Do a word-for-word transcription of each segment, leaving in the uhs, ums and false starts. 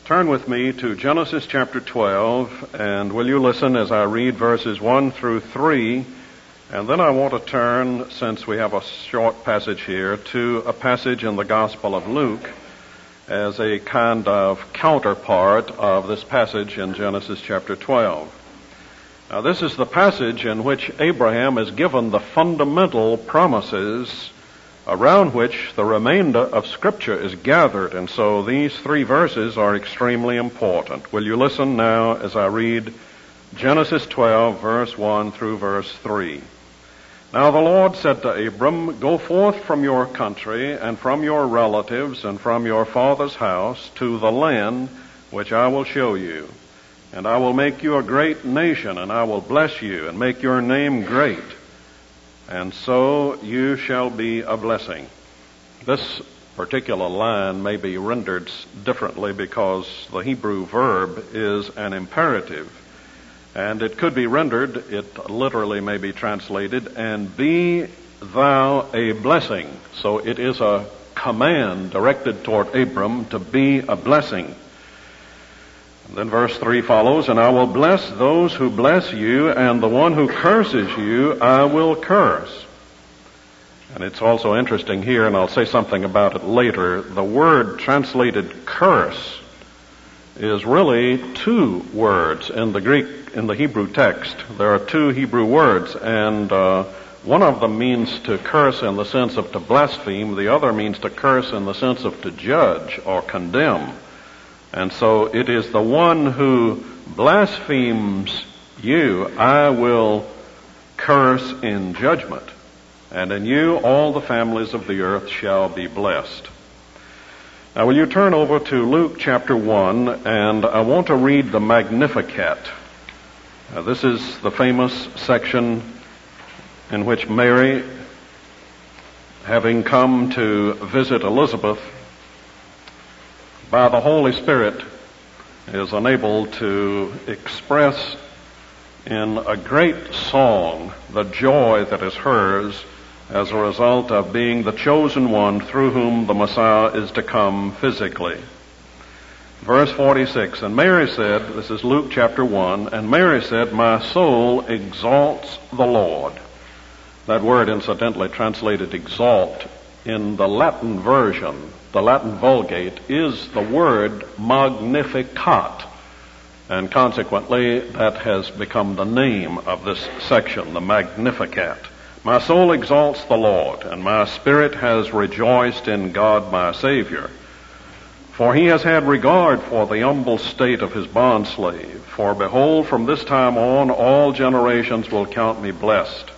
Turn with me to Genesis chapter twelve, and will you listen as I read verses one through three, and then I want to turn, since we have a short passage here, to a passage in the Gospel of Luke as a kind of counterpart of this passage in Genesis chapter twelve. Now, this is the passage in which Abraham is given the fundamental promises around which the remainder of Scripture is gathered, and so these three verses are extremely important. Will you listen now as I read Genesis twelve, verse one through verse three. Now the Lord said to Abram, "Go forth from your country and from your relatives and from your father's house to the land which I will show you. And I will make you a great nation, and I will bless you and make your name great. And so you shall be a blessing." This particular line may be rendered differently because the Hebrew verb is an imperative. And it could be rendered, it literally may be translated, "and be thou a blessing." So it is a command directed toward Abram to be a blessing. And then verse three follows, "And I will bless those who bless you, and the one who curses you I will curse." And it's also interesting here, and I'll say something about it later, the word translated curse is really two words in the Greek, in the Hebrew text. There are two Hebrew words, and uh, one of them means to curse in the sense of to blaspheme. The other means to curse in the sense of to judge or condemn. And so it is the one who blasphemes you I will curse in judgment. And in you all the families of the earth shall be blessed. Now will you turn over to Luke chapter one, and I want to read the Magnificat. Now, this is the famous section in which Mary, having come to visit Elizabeth, by the Holy Spirit is enabled to express in a great song the joy that is hers as a result of being the chosen one through whom the Messiah is to come physically. Verse forty-six, "And Mary said," this is Luke chapter one, "and Mary said, my soul exalts the Lord." That word, incidentally, translated exalt, in the Latin version, the Latin Vulgate, is the word Magnificat. And consequently, that has become the name of this section, the Magnificat. "My soul exalts the Lord, and my spirit has rejoiced in God my Savior. For he has had regard for the humble state of his bondslave. For behold, from this time on all generations will count me blessed.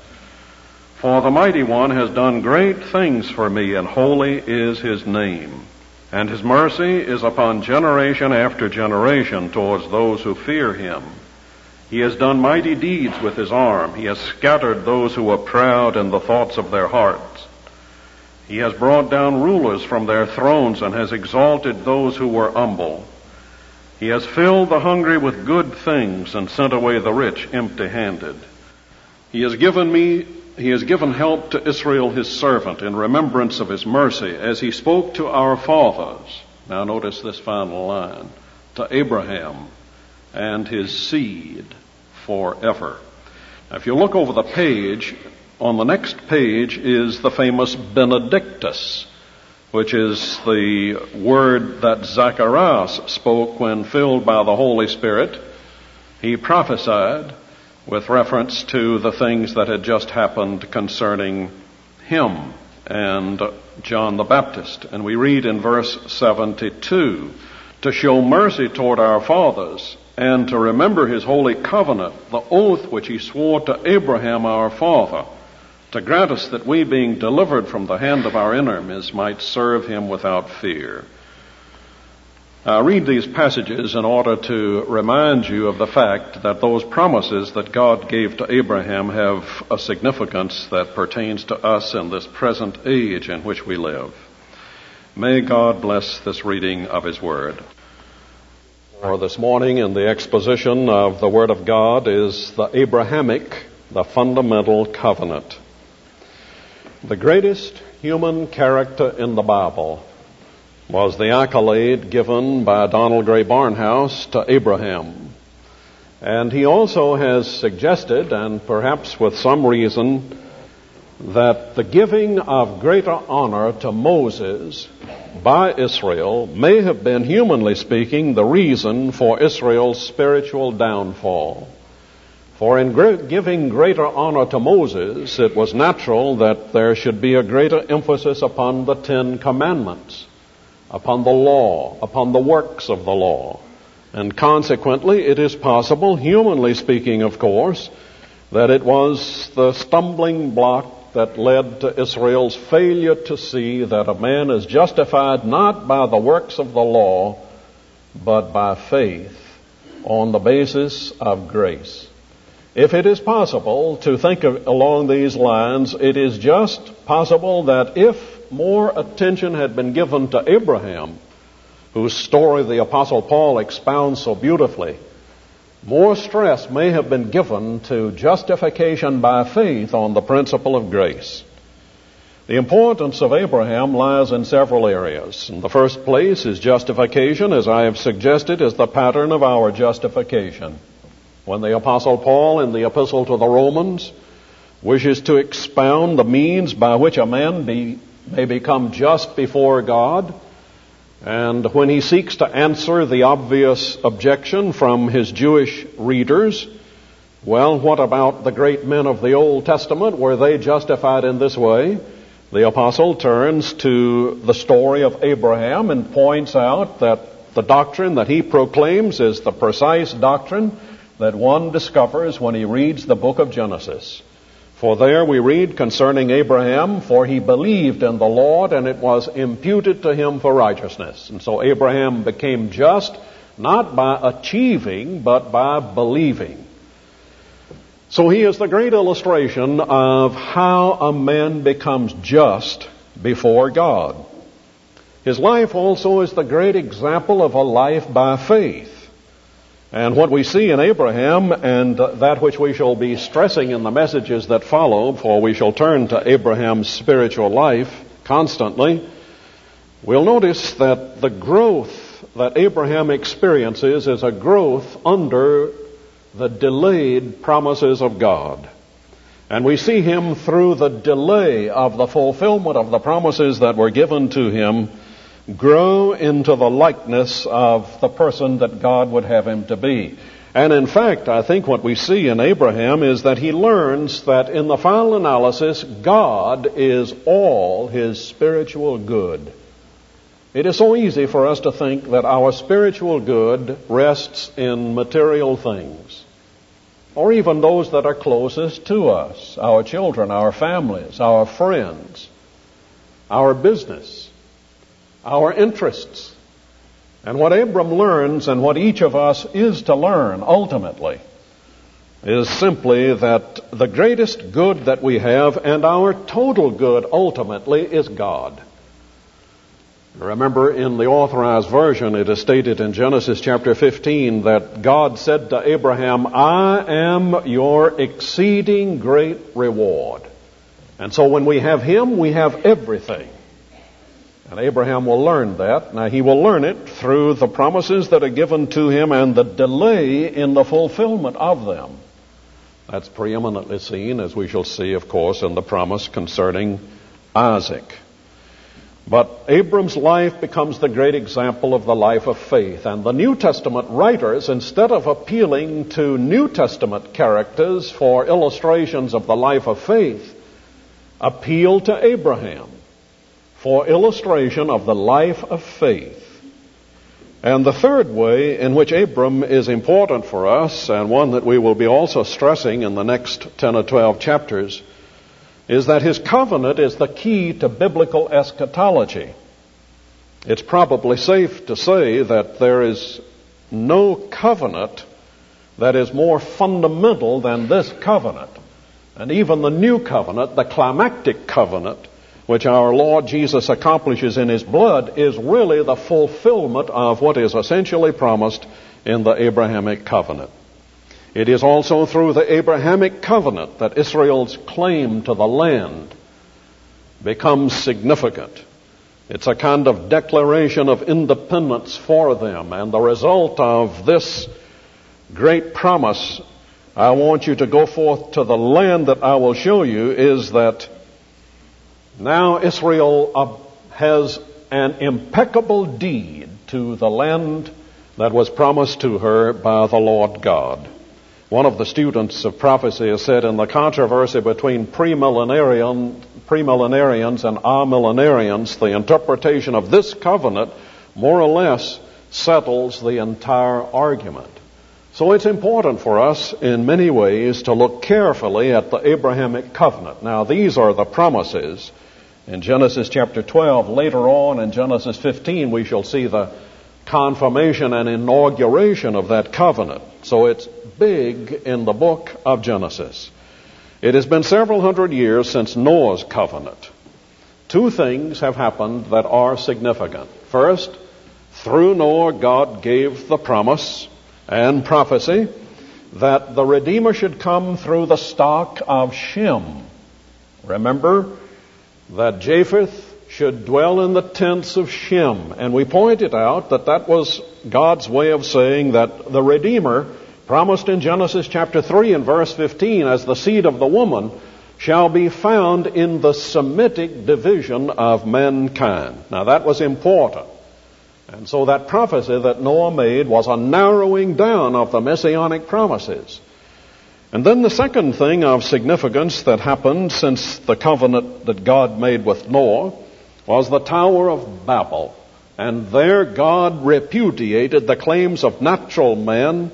For the Mighty One has done great things for me, and holy is his name. And his mercy is upon generation after generation towards those who fear him. He has done mighty deeds with his arm. He has scattered those who were proud in the thoughts of their hearts. He has brought down rulers from their thrones and has exalted those who were humble. He has filled the hungry with good things and sent away the rich empty-handed. He has given me He has given help to Israel his servant in remembrance of his mercy, as he spoke to our fathers." Now notice this final line, "to Abraham and his seed forever." Now if you look over the page, on the next page is the famous Benedictus, which is the word that Zacharias spoke when filled by the Holy Spirit. He prophesied with reference to the things that had just happened concerning him and John the Baptist. And we read in verse seventy-two, "to show mercy toward our fathers, and to remember his holy covenant, the oath which he swore to Abraham our father, to grant us that we, being delivered from the hand of our enemies, might serve him without fear." I read these passages in order to remind you of the fact that those promises that God gave to Abraham have a significance that pertains to us in this present age in which we live. May God bless this reading of his word. For this morning in the exposition of the Word of God is the Abrahamic, the fundamental covenant. The greatest human character in the Bible was the accolade given by Donald Gray Barnhouse to Abraham. And he also has suggested, and perhaps with some reason, that the giving of greater honor to Moses by Israel may have been, humanly speaking, the reason for Israel's spiritual downfall. For in giving greater honor to Moses, it was natural that there should be a greater emphasis upon the Ten Commandments, upon the law, upon the works of the law. And consequently, it is possible, humanly speaking, of course, that it was the stumbling block that led to Israel's failure to see that a man is justified not by the works of the law, but by faith on the basis of grace. If it is possible to think of along these lines, it is just possible that if more attention had been given to Abraham, whose story the Apostle Paul expounds so beautifully, more stress may have been given to justification by faith on the principle of grace. The importance of Abraham lies in several areas. In the first place, his justification, as I have suggested, is the pattern of our justification. When the Apostle Paul in the Epistle to the Romans wishes to expound the means by which a man be, may become just before God, and when he seeks to answer the obvious objection from his Jewish readers, well, what about the great men of the Old Testament? Were they justified in this way? The apostle turns to the story of Abraham and points out that the doctrine that he proclaims is the precise doctrine that one discovers when he reads the book of Genesis. For there we read concerning Abraham, for he believed in the Lord, and it was imputed to him for righteousness. And so Abraham became just, not by achieving, but by believing. So he is the great illustration of how a man becomes just before God. His life also is the great example of a life by faith. And what we see in Abraham, and that which we shall be stressing in the messages that follow, for we shall turn to Abraham's spiritual life constantly, we'll notice that the growth that Abraham experiences is a growth under the delayed promises of God. And we see him through the delay of the fulfillment of the promises that were given to him grow into the likeness of the person that God would have him to be. And in fact, I think what we see in Abraham is that he learns that in the final analysis, God is all his spiritual good. It is so easy for us to think that our spiritual good rests in material things, or even those that are closest to us, our children, our families, our friends, our business, our interests. And what Abram learns, and what each of us is to learn ultimately, is simply that the greatest good that we have, and our total good ultimately, is God. Remember, in the Authorized Version, it is stated in Genesis chapter fifteen that God said to Abraham, I am your exceeding great reward. And so when we have him, we have everything. And Abraham will learn that. Now, he will learn it through the promises that are given to him and the delay in the fulfillment of them. That's preeminently seen, as we shall see, of course, in the promise concerning Isaac. But Abram's life becomes the great example of the life of faith. And the New Testament writers, instead of appealing to New Testament characters for illustrations of the life of faith, appeal to Abraham for illustration of the life of faith. And the third way in which Abram is important for us, and one that we will be also stressing in the next ten or twelve chapters, is that his covenant is the key to biblical eschatology. It's probably safe to say that there is no covenant that is more fundamental than this covenant. And even the new covenant, the climactic covenant, which our Lord Jesus accomplishes in his blood, is really the fulfillment of what is essentially promised in the Abrahamic covenant. It is also through the Abrahamic covenant that Israel's claim to the land becomes significant. It's a kind of declaration of independence for them. And the result of this great promise, I want you to go forth to the land that I will show you, is that now Israel has an impeccable deed to the land that was promised to her by the Lord God. One of the students of prophecy has said, in the controversy between premillenarian, premillenarians and amillenarians, the interpretation of this covenant more or less settles the entire argument. So it's important for us in many ways to look carefully at the Abrahamic covenant. Now, these are the promises. In Genesis chapter twelve, later on in Genesis fifteen, we shall see the confirmation and inauguration of that covenant. So it's big in the book of Genesis. It has been several hundred years since Noah's covenant. Two things have happened that are significant. First, through Noah, God gave the promise and prophecy that the Redeemer should come through the stock of Shem. Remember that Japheth should dwell in the tents of Shem. And we pointed out that that was God's way of saying that the Redeemer, promised in Genesis chapter three and verse fifteen, as the seed of the woman, shall be found in the Semitic division of mankind. Now that was important. And so that prophecy that Noah made was a narrowing down of the messianic promises. And then the second thing of significance that happened since the covenant that God made with Noah was the Tower of Babel. And there God repudiated the claims of natural men,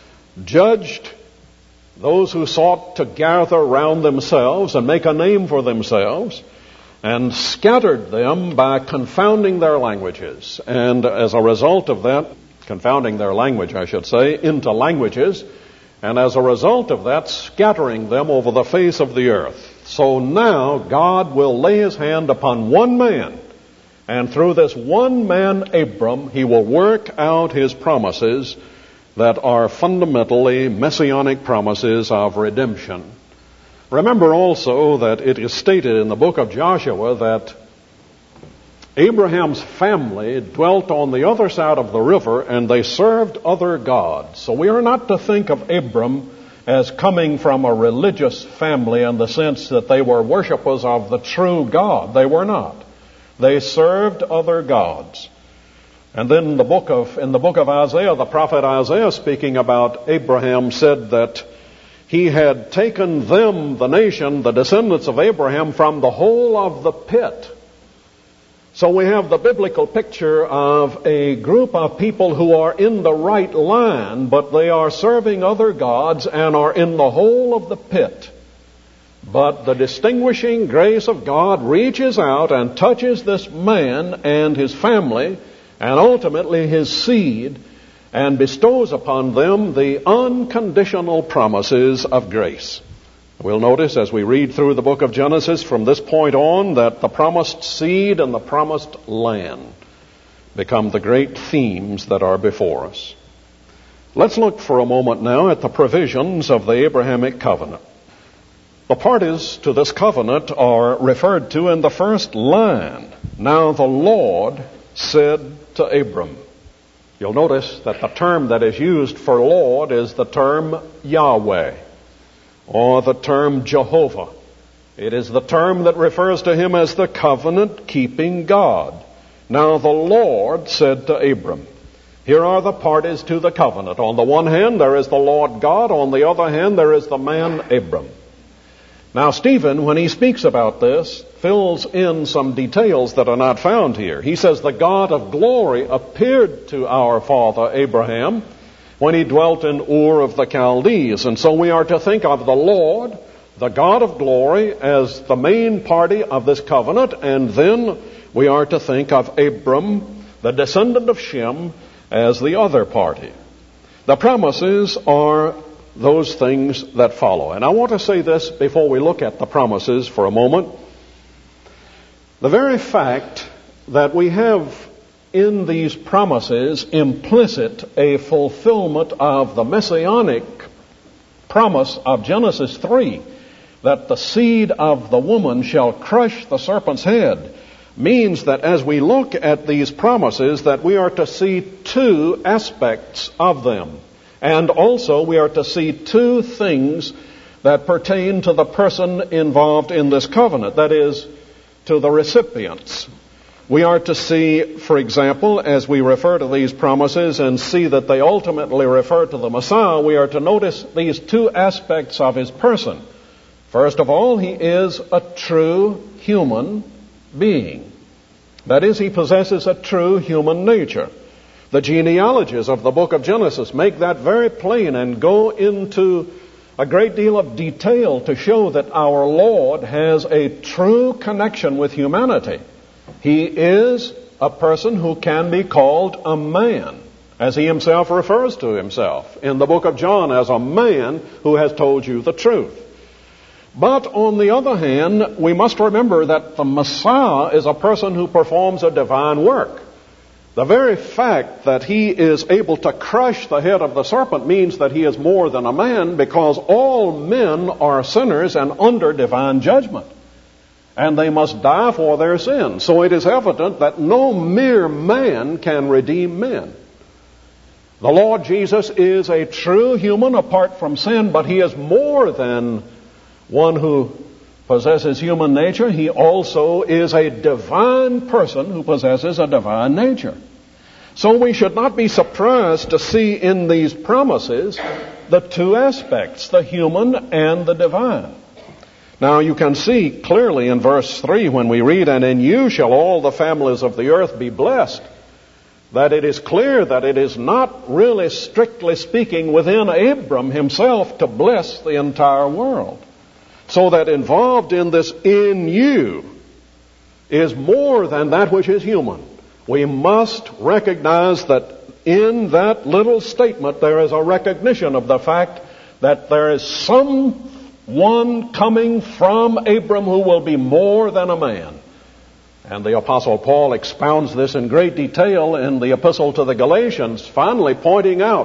judged those who sought to gather round themselves and make a name for themselves, and scattered them by confounding their languages. And as a result of that, confounding their language, I should say, into languages, and as a result of that, scattering them over the face of the earth. So now God will lay his hand upon one man, and through this one man, Abram, he will work out his promises that are fundamentally messianic promises of redemption. Remember also that it is stated in the book of Joshua that Abraham's family dwelt on the other side of the river and they served other gods. So we are not to think of Abram as coming from a religious family in the sense that they were worshipers of the true God. They were not. They served other gods. And then the book of, in the book of Isaiah, the prophet Isaiah, speaking about Abraham, said that he had taken them, the nation, the descendants of Abraham, from the hole of the pit. So we have the biblical picture of a group of people who are in the right line, but they are serving other gods and are in the hole of the pit. But the distinguishing grace of God reaches out and touches this man and his family, and ultimately his seed, and bestows upon them the unconditional promises of grace. We'll notice as we read through the book of Genesis from this point on that the promised seed and the promised land become the great themes that are before us. Let's look for a moment now at the provisions of the Abrahamic covenant. The parties to this covenant are referred to in the first line. Now the Lord said to Abram. You'll notice that the term that is used for Lord is the term Yahweh, or the term Jehovah. It is the term that refers to him as the covenant-keeping God. Now the Lord said to Abram. Here are the parties to the covenant. On the one hand, there is the Lord God. On the other hand, there is the man Abram. Now, Stephen, when he speaks about this, fills in some details that are not found here. He says, the God of glory appeared to our father Abraham when he dwelt in Ur of the Chaldees. And so we are to think of the Lord, the God of glory, as the main party of this covenant. And then we are to think of Abram, the descendant of Shem, as the other party. The promises are those things that follow. And I want to say this before we look at the promises for a moment. The very fact that we have in these promises implicit a fulfillment of the messianic promise of Genesis three, that the seed of the woman shall crush the serpent's head. means that as we look at these promises, that we are to see two aspects of them. And also we are to see two things that pertain to the person involved in this covenant, that is, to the recipients. We are to see, for example, as we refer to these promises and see that they ultimately refer to the Messiah, we are to notice these two aspects of his person. First of all, he is a true human being. That is, he possesses a true human nature. The genealogies of the book of Genesis make that very plain and go into a great deal of detail to show that our Lord has a true connection with humanity. He is a person who can be called a man, as he himself refers to himself in the book of John as a man who has told you the truth. But on the other hand, we must remember that the Messiah is a person who performs a divine work. The very fact that he is able to crush the head of the serpent means that he is more than a man, because all men are sinners and under divine judgment, and they must die for their sins. So it is evident that no mere man can redeem men. The Lord Jesus is a true human apart from sin, but he is more than one who possesses human nature. He also is a divine person who possesses a divine nature. So we should not be surprised to see in these promises the two aspects, the human and the divine. Now you can see clearly in verse three when we read, "And in you shall all the families of the earth be blessed," that it is clear that it is not really, strictly speaking, within Abram himself to bless the entire world. So that involved in this "in you" is more than that which is human. We must recognize that in that little statement there is a recognition of the fact that there is someone coming from Abram who will be more than a man. And the Apostle Paul expounds this in great detail in the Epistle to the Galatians, finally pointing out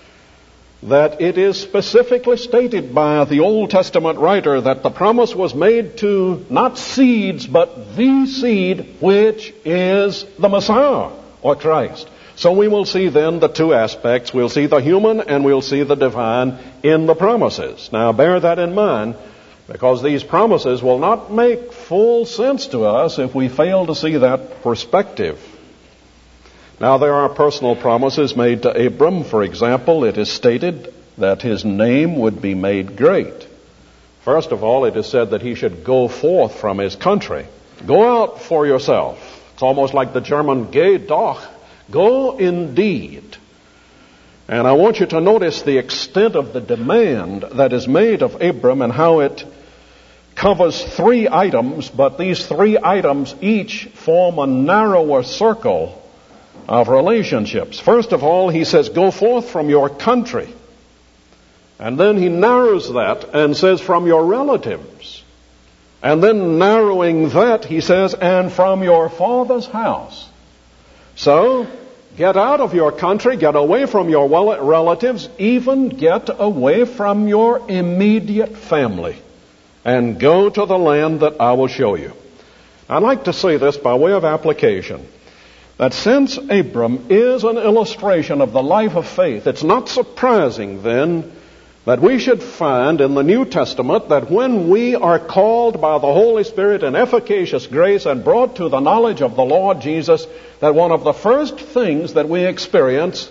that it is specifically stated by the Old Testament writer that the promise was made to not seeds, but the seed, which is the Messiah, or Christ. So we will see then the two aspects. We'll see the human and we'll see the divine in the promises. Now bear that in mind, because these promises will not make full sense to us if we fail to see that perspective. Now there are personal promises made to Abram. For example, it is stated that his name would be made great. First of all, it is said that he should go forth from his country. Go out for yourself. It's almost like the German "Geh doch." Go indeed. And I want you to notice the extent of the demand that is made of Abram and how it covers three items, but these three items each form a narrower circle of relationships. First of all, he says, go forth from your country. And then he narrows that and says, from your relatives. And then narrowing that, he says, and from your father's house. So, get out of your country, get away from your relatives, even get away from your immediate family, and go to the land that I will show you. I'd like to say this by way of application, that since Abram is an illustration of the life of faith, it's not surprising then that we should find in the New Testament that when we are called by the Holy Spirit in efficacious grace and brought to the knowledge of the Lord Jesus, that one of the first things that we experience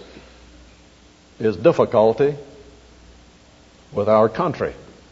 is difficulty with our country.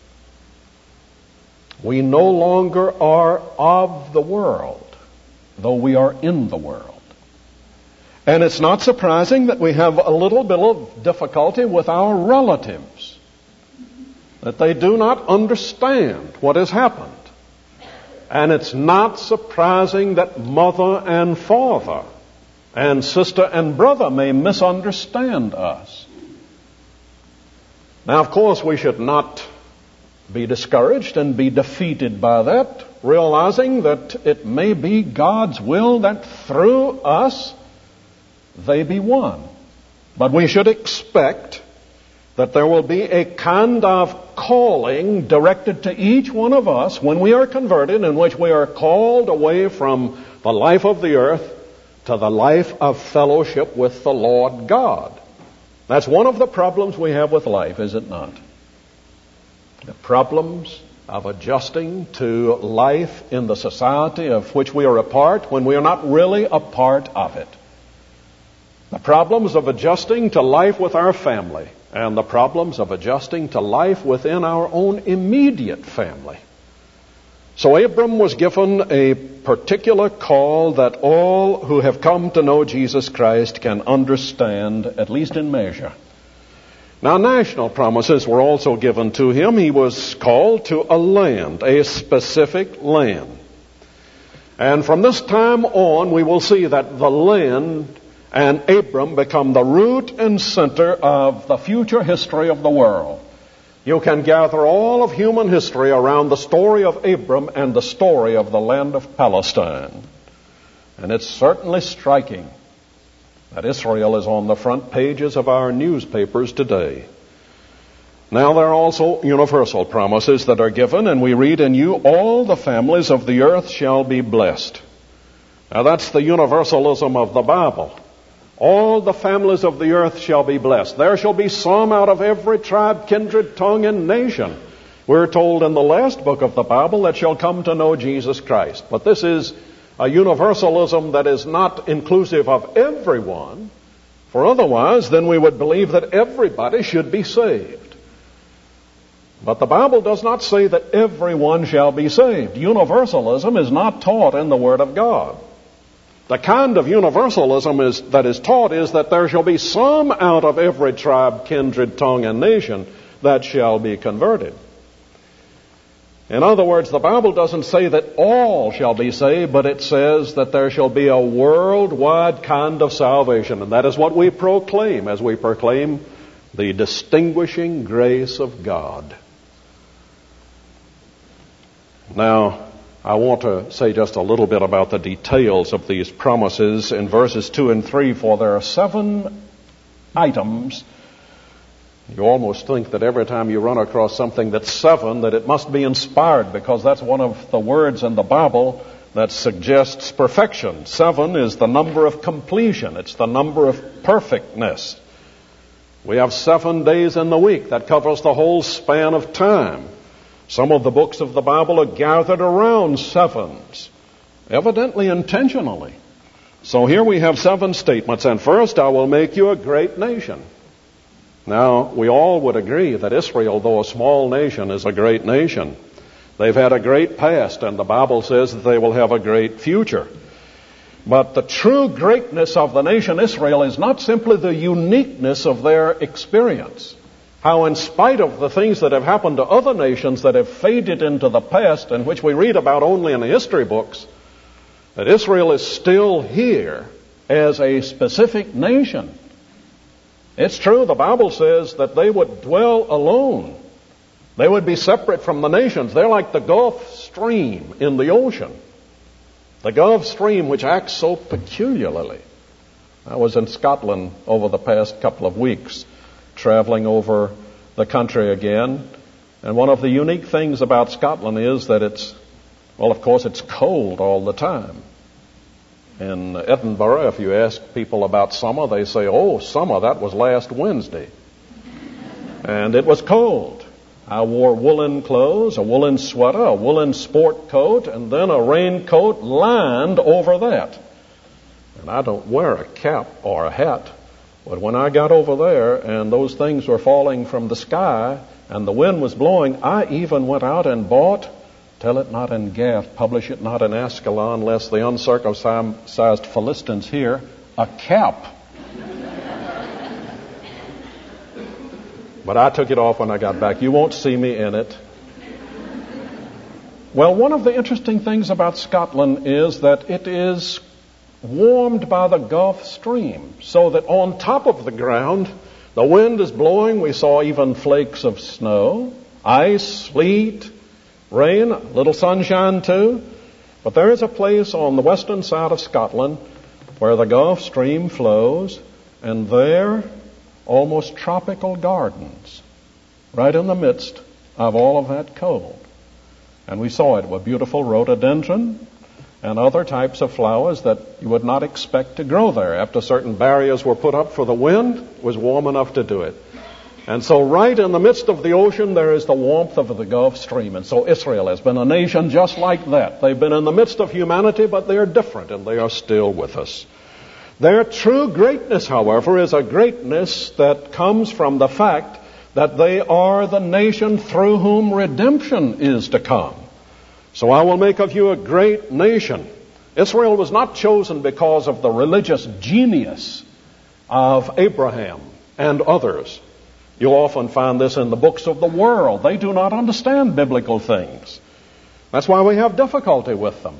We no longer are of the world, though we are in the world. And it's not surprising that we have a little bit of difficulty with our relatives, that they do not understand what has happened. And it's not surprising that mother and father and sister and brother may misunderstand us. Now, of course, we should not be discouraged and be defeated by that, realizing that it may be God's will that through us they be one. But we should expect that there will be a kind of calling directed to each one of us when we are converted, in which we are called away from the life of the earth to the life of fellowship with the Lord God. That's one of the problems we have with life, is it not? The problems of adjusting to life in the society of which we are a part when we are not really a part of it. The problems of adjusting to life with our family, and the problems of adjusting to life within our own immediate family. So Abram was given a particular call that all who have come to know Jesus Christ can understand, at least in measure. Now, national promises were also given to him. He was called to a land, a specific land. And from this time on, we will see that the land and Abram become the root and center of the future history of the world. You can gather all of human history around the story of Abram and the story of the land of Palestine. And it's certainly striking that Israel is on the front pages of our newspapers today. Now there are also universal promises that are given, and we read, "In you all the families of the earth shall be blessed." Now that's the universalism of the Bible. All the families of the earth shall be blessed. There shall be some out of every tribe, kindred, tongue, and nation. We're told in the last book of the Bible that shall come to know Jesus Christ. But this is a universalism that is not inclusive of everyone, for otherwise then we would believe that everybody should be saved. But the Bible does not say that everyone shall be saved. Universalism is not taught in the Word of God. The kind of universalism is, that is taught is that there shall be some out of every tribe, kindred, tongue, and nation that shall be converted. In other words, the Bible doesn't say that all shall be saved, but it says that there shall be a worldwide kind of salvation. And that is what we proclaim as we proclaim the distinguishing grace of God. Now, I want to say just a little bit about the details of these promises in verses two and three, for there are seven items. You almost think that every time you run across something that's seven, that it must be inspired, because that's one of the words in the Bible that suggests perfection. Seven is the number of completion. It's the number of perfectness. We have seven days in the week. That covers the whole span of time. Some of the books of the Bible are gathered around sevens, evidently intentionally. So here we have seven statements. And first, I will make you a great nation. Now, we all would agree that Israel, though a small nation, is a great nation. They've had a great past, and the Bible says that they will have a great future. But the true greatness of the nation Israel is not simply the uniqueness of their experience. How in spite of the things that have happened to other nations that have faded into the past and which we read about only in the history books, that Israel is still here as a specific nation. It's true, the Bible says that they would dwell alone. They would be separate from the nations. They're like the Gulf Stream in the ocean. The Gulf Stream, which acts so peculiarly. I was in Scotland over the past couple of weeks, traveling over the country again. And one of the unique things about Scotland is that it's, well, of course, it's cold all the time. In Edinburgh, if you ask people about summer, they say, oh, summer, that was last Wednesday. And it was cold. I wore woolen clothes, a woolen sweater, a woolen sport coat, and then a raincoat lined over that. And I don't wear a cap or a hat. But when I got over there and those things were falling from the sky and the wind was blowing, I even went out and bought, tell it not in Gath, publish it not in Ascalon, lest the uncircumcised Philistines hear, a cap. But I took it off when I got back. You won't see me in it. Well, one of the interesting things about Scotland is that it is warmed by the Gulf Stream, so that on top of the ground, the wind is blowing. We saw even flakes of snow, ice, sleet, rain, a little sunshine too. But there is a place on the western side of Scotland where the Gulf Stream flows, and there, almost tropical gardens, right in the midst of all of that cold. And we saw it with beautiful rhododendron and other types of flowers that you would not expect to grow there. After certain barriers were put up for the wind, it was warm enough to do it. And so right in the midst of the ocean, there is the warmth of the Gulf Stream. And so Israel has been a nation just like that. They've been in the midst of humanity, but they are different, and they are still with us. Their true greatness, however, is a greatness that comes from the fact that they are the nation through whom redemption is to come. So I will make of you a great nation. Israel was not chosen because of the religious genius of Abraham and others. You'll often find this in the books of the world. They do not understand biblical things. That's why we have difficulty with them.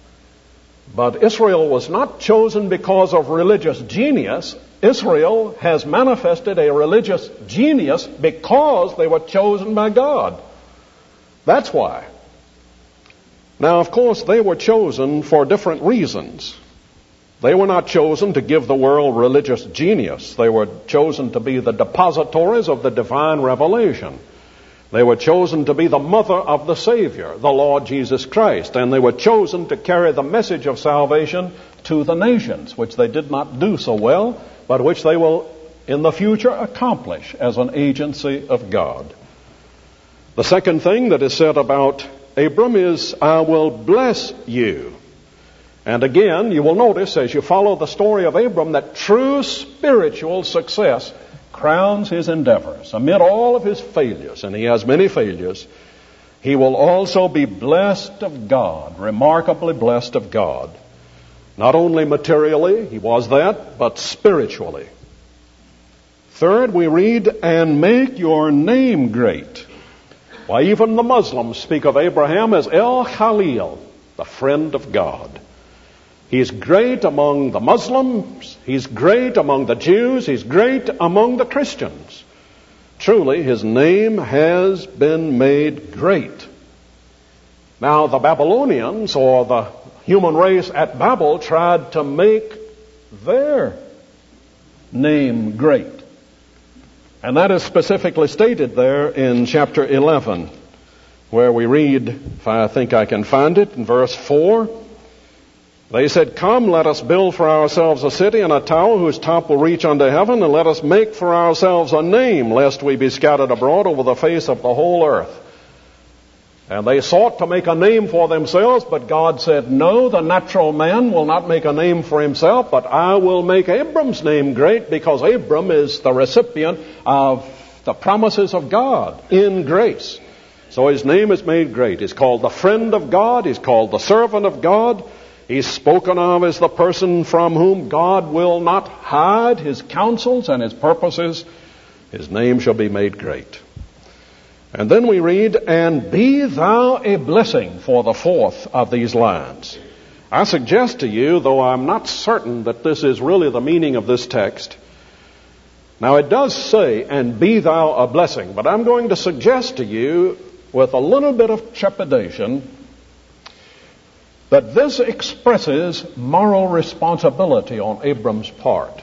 But Israel was not chosen because of religious genius. Israel has manifested a religious genius because they were chosen by God. That's why. Now, of course, they were chosen for different reasons. They were not chosen to give the world religious genius. They were chosen to be the depositories of the divine revelation. They were chosen to be the mother of the Savior, the Lord Jesus Christ. And they were chosen to carry the message of salvation to the nations, which they did not do so well, but which they will in the future accomplish as an agency of God. The second thing that is said about Abram is, I will bless you. And again, you will notice as you follow the story of Abram that true spiritual success crowns his endeavors. Amid all of his failures, and he has many failures, he will also be blessed of God, remarkably blessed of God. Not only materially, he was that, but spiritually. Third, we read, and make your name great. Why, even the Muslims speak of Abraham as El Khalil, the friend of God. He's great among the Muslims. He's great among the Jews. He's great among the Christians. Truly, his name has been made great. Now, the Babylonians, or the human race at Babel, tried to make their name great. And that is specifically stated there in chapter eleven, where we read, if I think I can find it, in verse four, they said, come, let us build for ourselves a city and a tower whose top will reach unto heaven, and let us make for ourselves a name, lest we be scattered abroad over the face of the whole earth. And they sought to make a name for themselves, but God said, no, the natural man will not make a name for himself, but I will make Abram's name great, because Abram is the recipient of the promises of God in grace. So his name is made great. He's called the friend of God. He's called the servant of God. He's spoken of as the person from whom God will not hide his counsels and his purposes. His name shall be made great. And then we read, and be thou a blessing, for the fourth of these lines. I suggest to you, though I'm not certain that this is really the meaning of this text. Now it does say, and be thou a blessing, but I'm going to suggest to you, with a little bit of trepidation, that this expresses moral responsibility on Abram's part.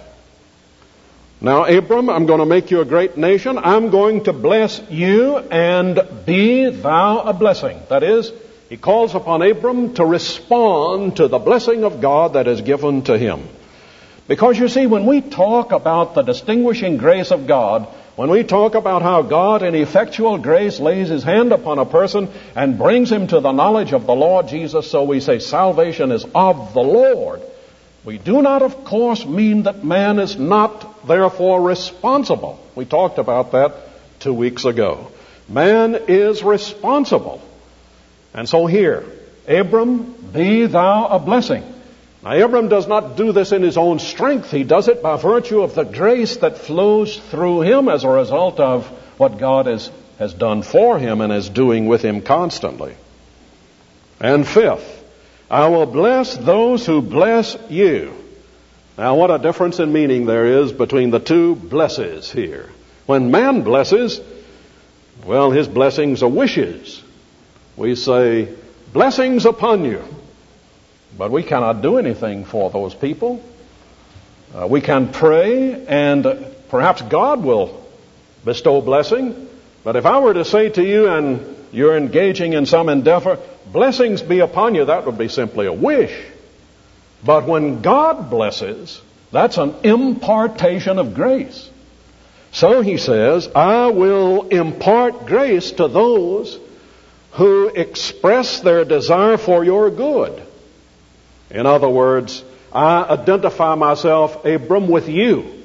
Now, Abram, I'm going to make you a great nation. I'm going to bless you, and be thou a blessing. That is, he calls upon Abram to respond to the blessing of God that is given to him. Because you see, when we talk about the distinguishing grace of God, when we talk about how God in effectual grace lays his hand upon a person and brings him to the knowledge of the Lord Jesus, so we say salvation is of the Lord. We do not, of course, mean that man is not therefore responsible. We talked about that two weeks ago. Man is responsible. And so here, Abram, be thou a blessing. Now, Abram does not do this in his own strength. He does it by virtue of the grace that flows through him as a result of what God has, has done for him and is doing with him constantly. And fifth, I will bless those who bless you. Now, what a difference in meaning there is between the two blesses here. When man blesses, well, his blessings are wishes. We say, blessings upon you. But we cannot do anything for those people. Uh, we can pray, and perhaps God will bestow blessing. But if I were to say to you, and you're engaging in some endeavor, blessings be upon you, that would be simply a wish. But when God blesses, that's an impartation of grace. So he says, I will impart grace to those who express their desire for your good. In other words, I identify myself, Abram, with you.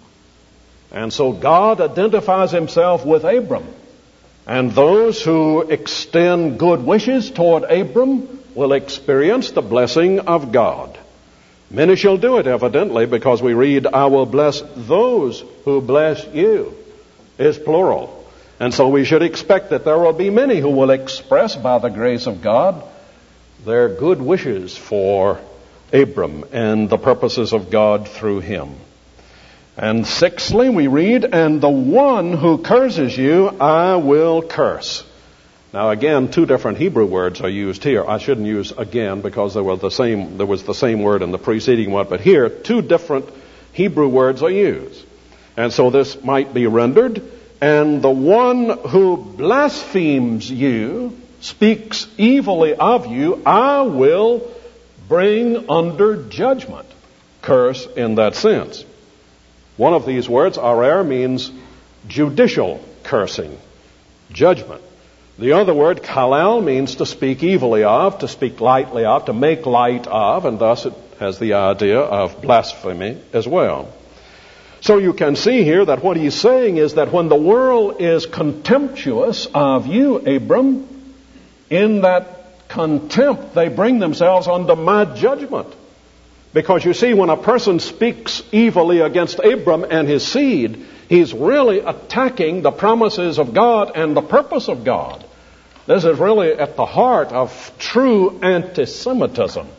And so God identifies himself with Abram. And those who extend good wishes toward Abram will experience the blessing of God. Many shall do it, evidently, because we read, I will bless those who bless you, is plural. And so we should expect that there will be many who will express by the grace of God their good wishes for Abram and the purposes of God through him. And sixthly, we read, and the one who curses you, I will curse. Now again, two different Hebrew words are used here. I shouldn't use again because there was the same, there was the same word in the preceding one, but here two different Hebrew words are used. And so this might be rendered, and the one who blasphemes you, speaks evilly of you, I will bring under judgment. Curse in that sense. One of these words, arer, means judicial cursing, judgment. The other word, kalal, means to speak evilly of, to speak lightly of, to make light of, and thus it has the idea of blasphemy as well. So you can see here that what he's saying is that when the world is contemptuous of you, Abram, in that contempt they bring themselves under my judgment. Because you see, when a person speaks evilly against Abram and his seed, he's really attacking the promises of God and the purpose of God. This is really at the heart of true anti-Semitism.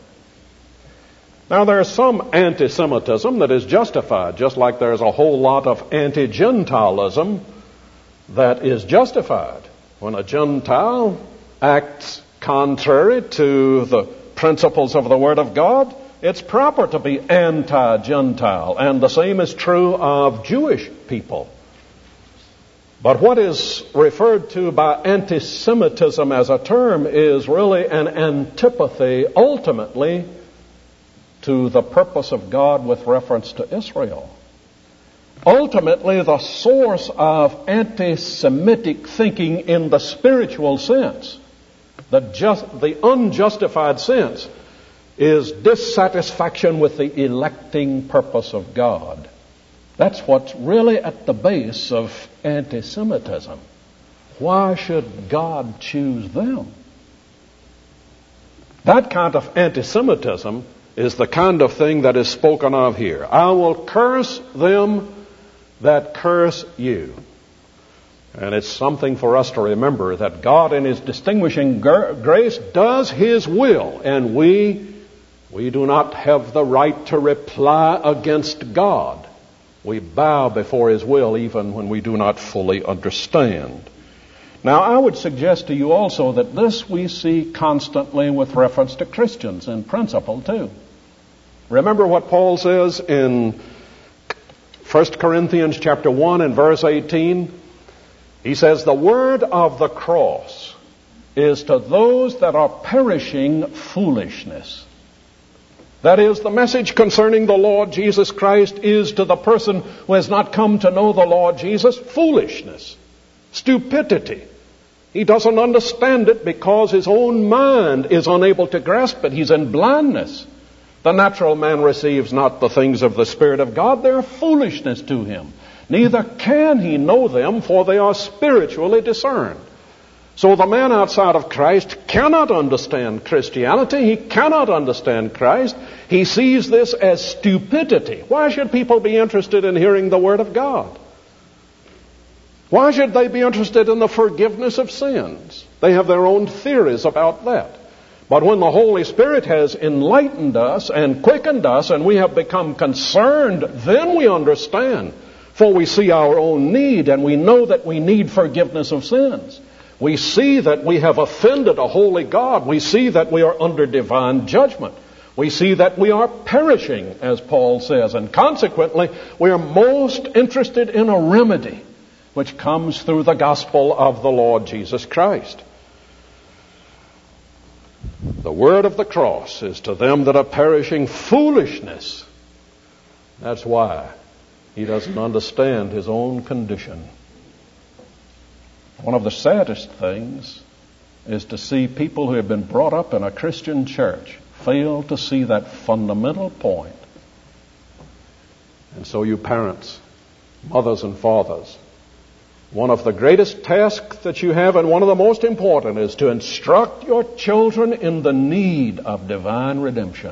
Now, there's some anti-Semitism that is justified, just like there's a whole lot of anti-Gentilism that is justified. When a Gentile acts contrary to the principles of the Word of God, it's proper to be anti-Gentile, and the same is true of Jewish people. But what is referred to by anti-Semitism as a term is really an antipathy, ultimately, to the purpose of God with reference to Israel. Ultimately, the source of anti-Semitic thinking in the spiritual sense, the just, the unjustified sense, is dissatisfaction with the electing purpose of God. That's what's really at the base of anti-Semitism. Why should God choose them? That kind of anti-Semitism is the kind of thing that is spoken of here. I will curse them that curse you. And it's something for us to remember that God in His distinguishing grace does His will, and we we do not have the right to reply against God. We bow before His will even when we do not fully understand. Now, I would suggest to you also that this we see constantly with reference to Christians in principle too. Remember what Paul says in First Corinthians chapter one and verse eighteen? He says, the word of the cross is to those that are perishing foolishness. That is, the message concerning the Lord Jesus Christ is to the person who has not come to know the Lord Jesus foolishness, stupidity. He doesn't understand it because his own mind is unable to grasp it. He's in blindness. The natural man receives not the things of the Spirit of God. They are foolishness to him. Neither can he know them, for they are spiritually discerned. So the man outside of Christ cannot understand Christianity. He cannot understand Christ. He sees this as stupidity. Why should people be interested in hearing the Word of God? Why should they be interested in the forgiveness of sins? They have their own theories about that. But when the Holy Spirit has enlightened us and quickened us and we have become concerned, then we understand. For we see our own need, and we know that we need forgiveness of sins. We see that we have offended a holy God. We see that we are under divine judgment. We see that we are perishing, as Paul says, and consequently, we are most interested in a remedy which comes through the gospel of the Lord Jesus Christ. the word of the cross is to them that are perishing foolishness. That's why he doesn't understand his own condition. One of the saddest things is to see people who have been brought up in a Christian church fail to see that fundamental point. And so you parents, mothers and fathers, one of the greatest tasks that you have, and one of the most important, is to instruct your children in the need of divine redemption.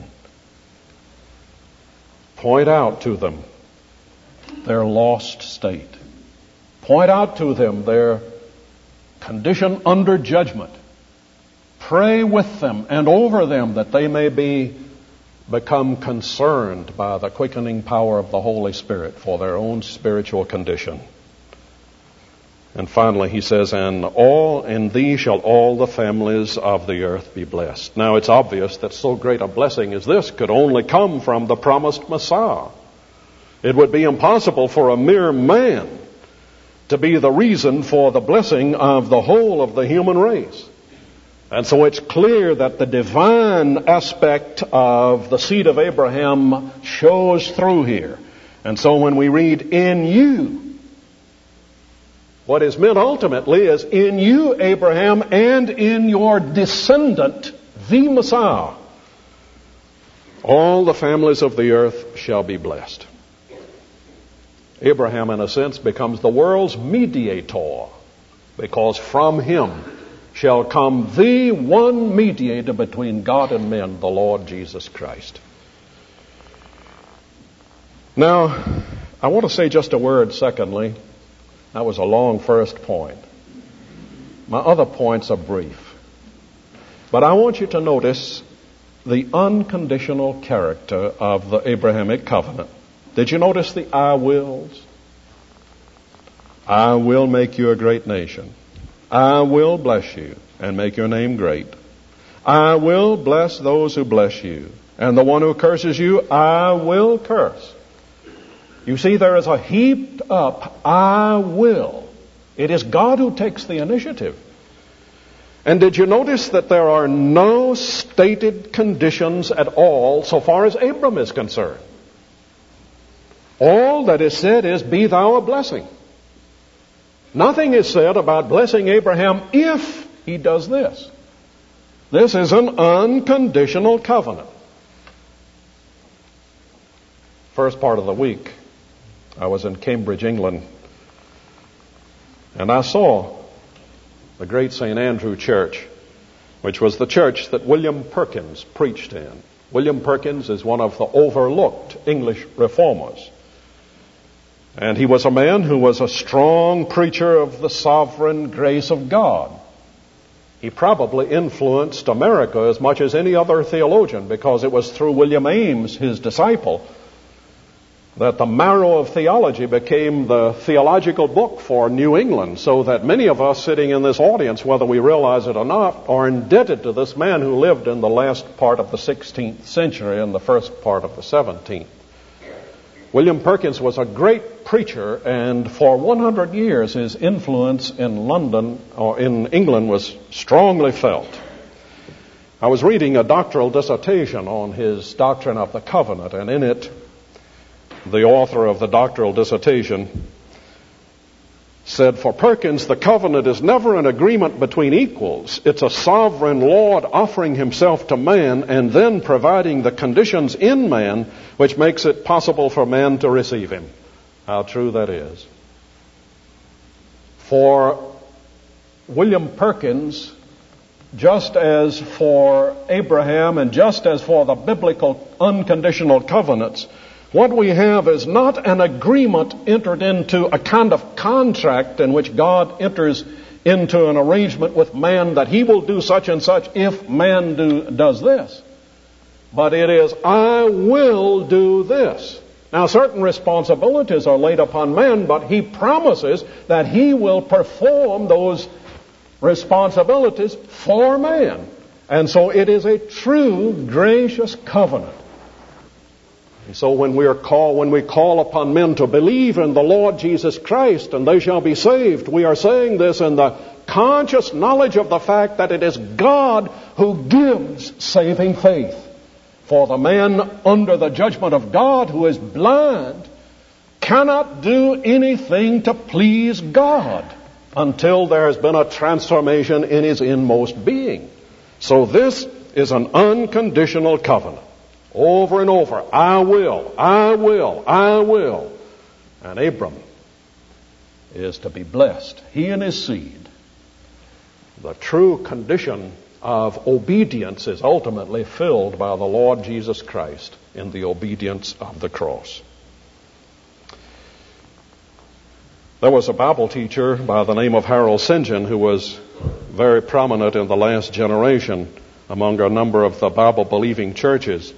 Point out to them their lost state. Point out to them their condition under judgment. Pray with them and over them that they may be become concerned by the quickening power of the Holy Spirit for their own spiritual condition. And finally, he says, and all in thee shall all the families of the earth be blessed. Now, it's obvious that so great a blessing as this could only come from the promised Messiah. It would be impossible for a mere man to be the reason for the blessing of the whole of the human race. And so it's clear that the divine aspect of the seed of Abraham shows through here. And so when we read, in you, what is meant ultimately is, in you, Abraham, and in your descendant, the Messiah, all the families of the earth shall be blessed. Abraham, in a sense, becomes the world's mediator, because from him shall come the one mediator between God and men, the Lord Jesus Christ. Now, I want to say just a word, secondly. That was a long first point. My other points are brief. But I want you to notice the unconditional character of the Abrahamic covenant. Did you notice the I wills? I will make you a great nation. I will bless you and make your name great. I will bless those who bless you, and the one who curses you, I will curse. You see, there is a heaped up I will. It is God who takes the initiative. And did you notice that there are no stated conditions at all so far as Abram is concerned? All that is said is, be thou a blessing. Nothing is said about blessing Abraham if he does this. This is an unconditional covenant. First part of the week, I was in Cambridge, England, and I saw the great Saint Andrew Church, which was the church that William Perkins preached in. William Perkins is one of the overlooked English reformers. And he was a man who was a strong preacher of the sovereign grace of God. He probably influenced America as much as any other theologian, because it was through William Ames, his disciple, that the marrow of theology became the theological book for New England, so that many of us sitting in this audience, whether we realize it or not, are indebted to this man who lived in the last part of the sixteenth century and the first part of the seventeenth. William Perkins was a great preacher, and for one hundred years his influence in London or in England was strongly felt. I was reading a doctoral dissertation on his doctrine of the covenant, and in it the author of the doctoral dissertation said, for Perkins, the covenant is never an agreement between equals. It's a sovereign Lord offering himself to man and then providing the conditions in man which makes it possible for man to receive him. How true that is. For William Perkins, just as for Abraham and just as for the biblical unconditional covenants, what we have is not an agreement entered into, a kind of contract in which God enters into an arrangement with man that he will do such and such if man do, does this. But it is, I will do this. Now, certain responsibilities are laid upon man, but he promises that he will perform those responsibilities for man. And so it is a true gracious covenant. And so when we are called, when we call upon men to believe in the Lord Jesus Christ and they shall be saved, we are saying this in the conscious knowledge of the fact that it is God who gives saving faith. For the man under the judgment of God who is blind cannot do anything to please God until there has been a transformation in his inmost being. So this is an unconditional covenant. Over and over, I will, I will, I will. And Abram is to be blessed, he and his seed. The true condition of obedience is ultimately filled by the Lord Jesus Christ in the obedience of the cross. There was a Bible teacher by the name of Harold St. John who was very prominent in the last generation among a number of the Bible-believing churches.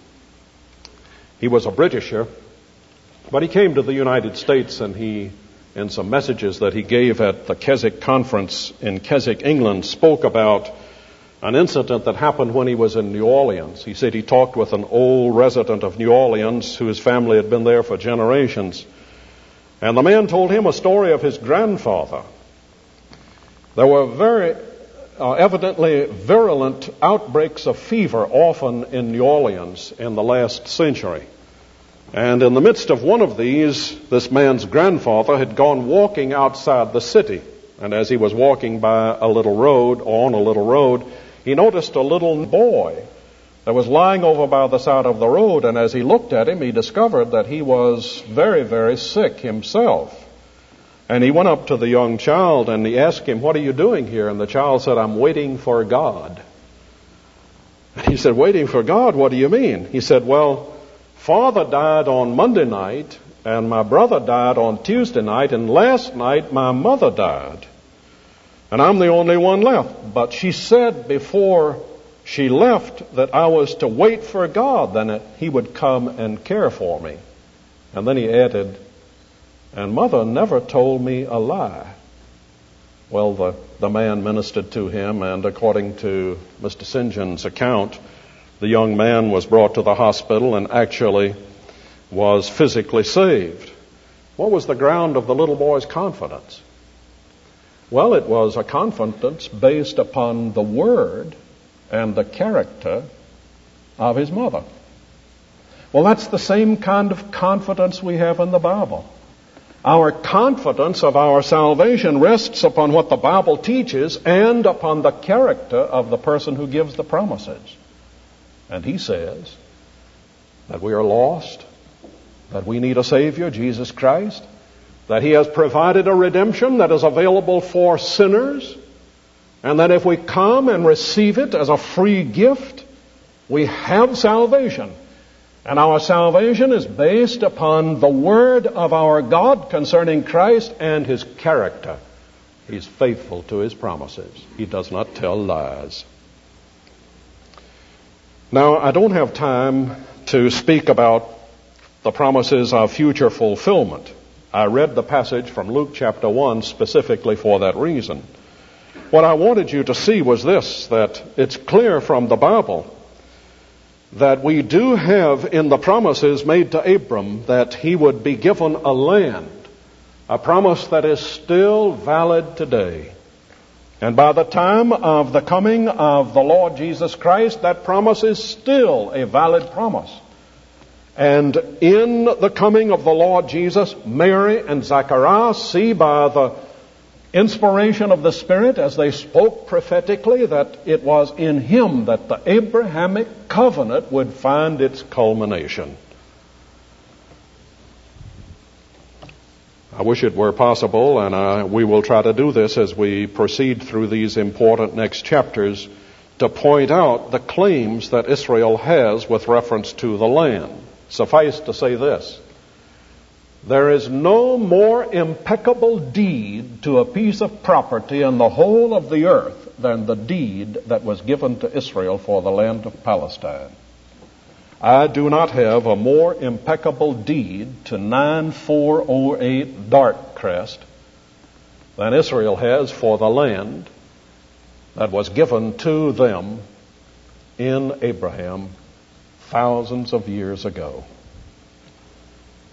He was a Britisher, but he came to the United States, and he, in some messages that he gave at the Keswick Conference in Keswick, England, spoke about an incident that happened when he was in New Orleans. He said he talked with an old resident of New Orleans whose family had been there for generations. And the man told him a story of his grandfather. There were very uh, evidently virulent outbreaks of fever often in New Orleans in the last century. And in the midst of one of these, this man's grandfather had gone walking outside the city. And as he was walking by a little road, or on a little road, he noticed a little boy that was lying over by the side of the road. And as he looked at him, he discovered that he was very, very sick himself. And he went up to the young child and he asked him, "What are you doing here?" And the child said, "I'm waiting for God." And he said, "Waiting for God? What do you mean?" He said, "Well, Father died on Monday night, and my brother died on Tuesday night, and last night my mother died. And I'm the only one left. But she said before she left that I was to wait for God, then it, he would come and care for me." And then he added, "And Mother never told me a lie." Well, the, the man ministered to him, and according to Mister Saint John's account, the young man was brought to the hospital and actually was physically saved. What was the ground of the little boy's confidence? Well, it was a confidence based upon the word and the character of his mother. Well, that's the same kind of confidence we have in the Bible. Our confidence of our salvation rests upon what the Bible teaches and upon the character of the person who gives the promises. And he says that we are lost, that we need a Savior, Jesus Christ, that he has provided a redemption that is available for sinners, and that if we come and receive it as a free gift, we have salvation. And our salvation is based upon the word of our God concerning Christ and his character. He's faithful to his promises. He does not tell lies. Now, I don't have time to speak about the promises of future fulfillment. I read the passage from Luke chapter one specifically for that reason. What I wanted you to see was this, that it's clear from the Bible that we do have in the promises made to Abram that he would be given a land, a promise that is still valid today. And by the time of the coming of the Lord Jesus Christ, that promise is still a valid promise. And in the coming of the Lord Jesus, Mary and Zacharias see by the inspiration of the Spirit as they spoke prophetically that it was in him that the Abrahamic covenant would find its culmination. I wish it were possible, and uh, we will try to do this as we proceed through these important next chapters, to point out the claims that Israel has with reference to the land. Suffice to say this: there is no more impeccable deed to a piece of property in the whole of the earth than the deed that was given to Israel for the land of Palestine. I do not have a more impeccable deed to nine four oh eight Dartcrest than Israel has for the land that was given to them in Abraham thousands of years ago.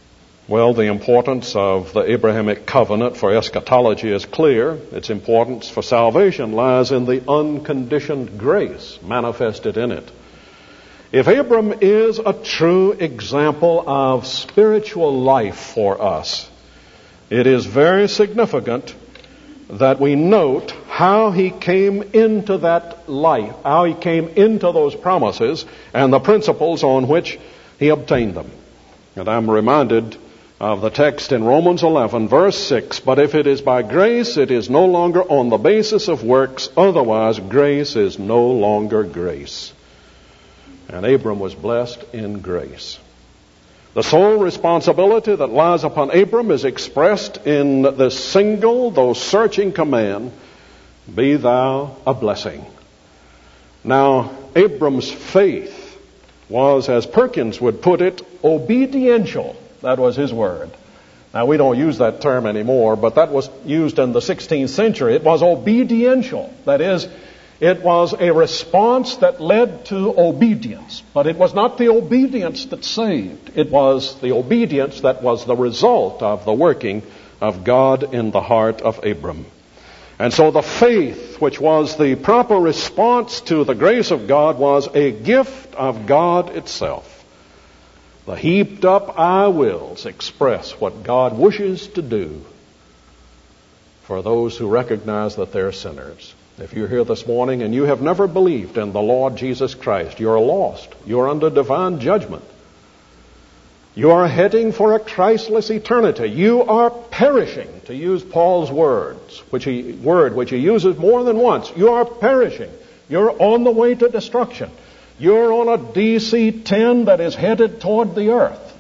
Well, the importance of the Abrahamic covenant for eschatology is clear. Its importance for salvation lies in the unconditioned grace manifested in it. If Abram is a true example of spiritual life for us, it is very significant that we note how he came into that life, how he came into those promises and the principles on which he obtained them. And I'm reminded of the text in Romans eleven, verse six, but if it is by grace, it is no longer on the basis of works, otherwise grace is no longer grace. And Abram was blessed in grace. The sole responsibility that lies upon Abram is expressed in this single, though searching command, be thou a blessing. Now, Abram's faith was, as Perkins would put it, obediential. That was his word. Now, we don't use that term anymore, but that was used in the sixteenth century. It was obediential. That is, it was a response that led to obedience. But it was not the obedience that saved. It was the obedience that was the result of the working of God in the heart of Abram. And so the faith, which was the proper response to the grace of God, was a gift of God itself. The heaped up I wills express what God wishes to do for those who recognize that they're sinners. If you're here this morning and you have never believed in the Lord Jesus Christ, you're lost. You're under divine judgment. You are heading for a Christless eternity. You are perishing, to use Paul's words, which he, word which he uses more than once. You are perishing. You're on the way to destruction. You're on a D C ten that is headed toward the earth.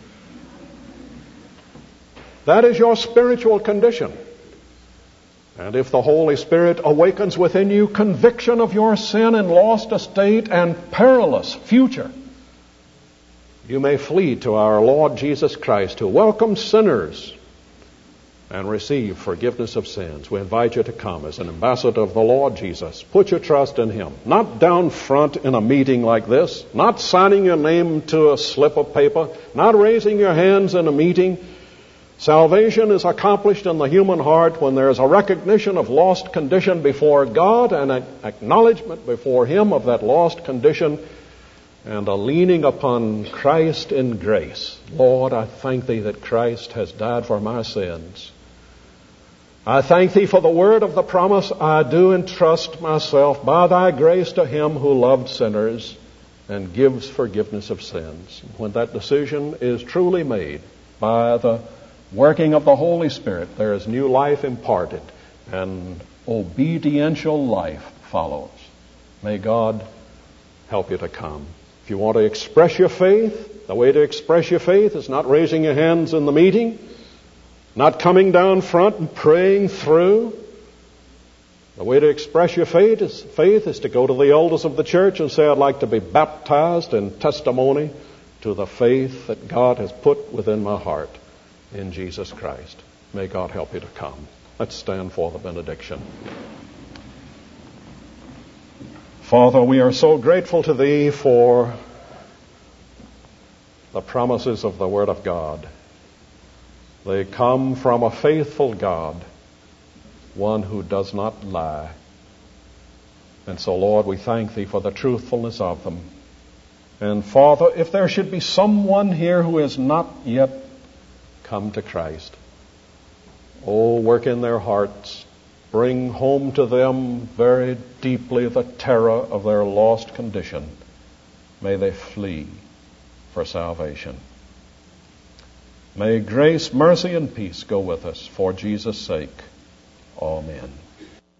That is your spiritual condition. And if the Holy Spirit awakens within you conviction of your sin and lost estate and perilous future, you may flee to our Lord Jesus Christ, who welcomes sinners and receive forgiveness of sins. We invite you to come as an ambassador of the Lord Jesus. Put your trust in Him. Not down front in a meeting like this, not signing your name to a slip of paper, not raising your hands in a meeting. Salvation is accomplished in the human heart when there is a recognition of lost condition before God and an acknowledgement before Him of that lost condition and a leaning upon Christ in grace. Lord, I thank Thee that Christ has died for my sins. I thank Thee for the word of the promise. I do entrust myself by Thy grace to Him who loved sinners and gives forgiveness of sins. When that decision is truly made by the working of the Holy Spirit, there is new life imparted and obediential life follows. May God help you to come. If you want to express your faith, the way to express your faith is not raising your hands in the meeting, not coming down front and praying through. The way to express your faith is, faith is to go to the elders of the church and say, I'd like to be baptized in testimony to the faith that God has put within my heart in Jesus Christ. May God help you to come. Let's stand for the benediction. Father, we are so grateful to Thee for the promises of the Word of God. They come from a faithful God, one who does not lie. And so, Lord, we thank Thee for the truthfulness of them. And Father, if there should be someone here who has not yet come to Christ, oh, work in their hearts. Bring home to them very deeply the terror of their lost condition. May they flee for salvation. May grace, mercy, and peace go with us for Jesus' sake. Amen.